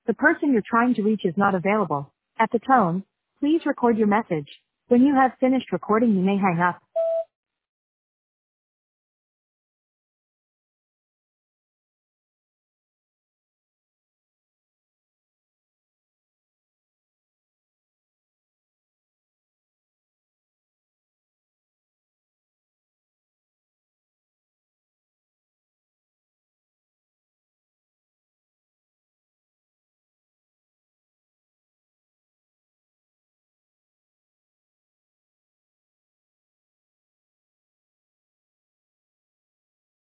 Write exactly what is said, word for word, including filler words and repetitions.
The person you're trying to reach is not available. At the tone, please record your message. When you have finished recording, you may hang up.